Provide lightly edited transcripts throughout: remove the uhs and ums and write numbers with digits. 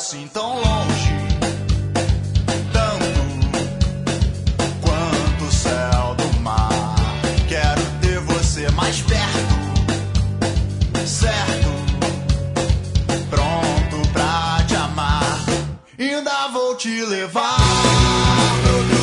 assim tão longe, tanto quanto o céu do mar. Quero ter você mais perto, certo, pronto pra te amar. Ainda vou te levar pra outro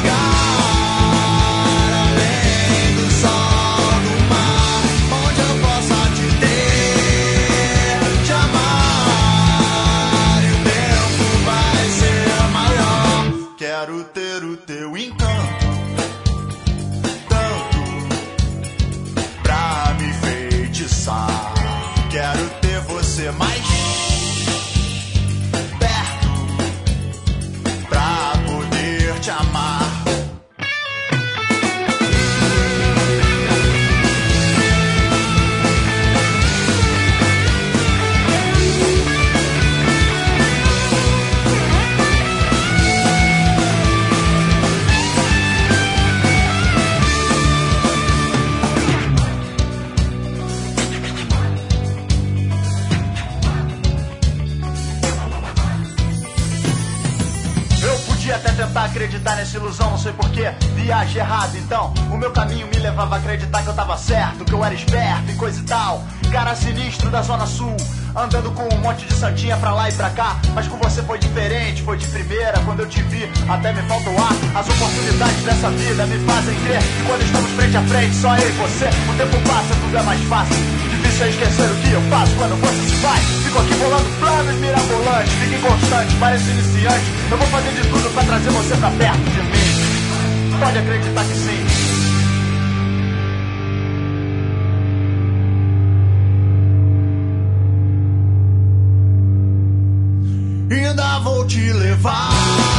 lugar, além do sol do mar, onde eu possa te ter, te amar, e o tempo vai ser maior. Quero ter o teu encanto, tanto pra me enfeitiçar. Quero ter você mais perto pra poder te amar. Até tentar acreditar nessa ilusão, não sei porquê, viagem errada. Então, o meu caminho me levava a acreditar que eu tava certo, que eu era esperto e coisa e tal. Cara sinistro da Zona Sul, andando com um monte de santinha pra lá e pra cá. Mas com você foi diferente, foi de primeira. Quando eu te vi, até me falta o ar. As oportunidades dessa vida me fazem crer que quando estamos frente a frente, só eu e você, o tempo passa, tudo é mais fácil. Difícil é esquecer o que eu faço quando você se vai. Fico aqui bolando planos mirabolantes, fico inconstante, pareço iniciante. Eu vou fazer de tudo pra trazer você pra perto de mim. Pode acreditar que sim. Ainda vou te levar